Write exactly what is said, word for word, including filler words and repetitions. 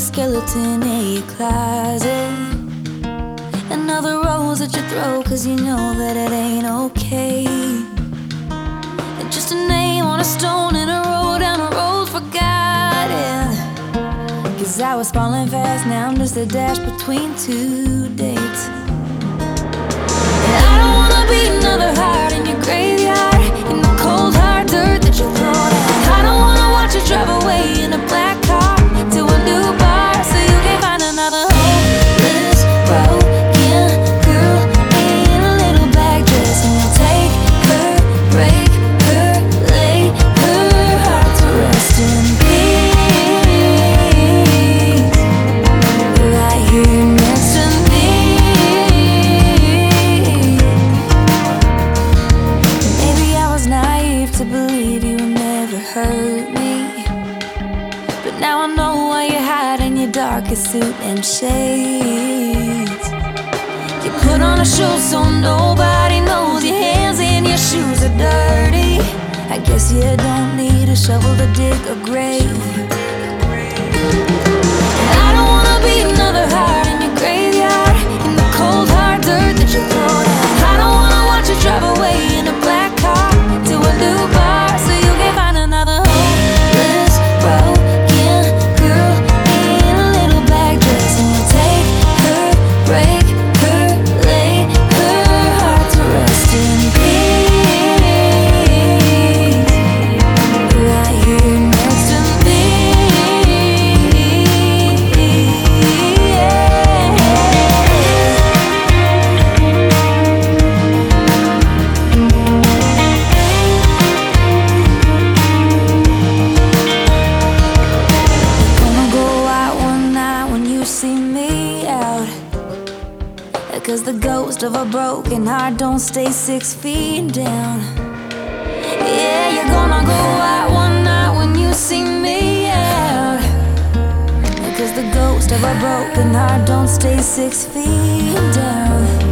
skeleton in your closet. Another rose at your throat, cause you know that it ain't okay. And just a name on a stone in a road down a road forgotten. Cause I was falling fast, now I'm just a dash between two dates. And I don't wanna be another heart in your graveyard, in the cold hard dirt that you thrown out. I don't wanna watch you drive away in a black car to a new bar, so you can find another hopeless, broken girl in a little black dress. And you'll take her, break her, lay her heart to rest in peace, right here next to me. Maybe I was naive to believe you would never hurt me, but now I know why you hide in your darkest suit and shades. You put on a show so nobody knows your hands and your shoes are dirty. I guess you don't need a shovel to dig a grave. And I don't wanna be another heart in your graveyard, in the cold hard dirt that you thrown out. I don't wanna watch you drive away in a black car to a new bar, so you can find another hopeless, broken girl in a little black dress. And you'll take her, break her, lay her heart to rest in peace, right here next to me. Gonna go out one night when you see me out, cause the ghost of a broken heart don't stay six feet down. Yeah, you're gonna go out one night when you see me out, cause the ghost of a broken heart don't stay six feet down.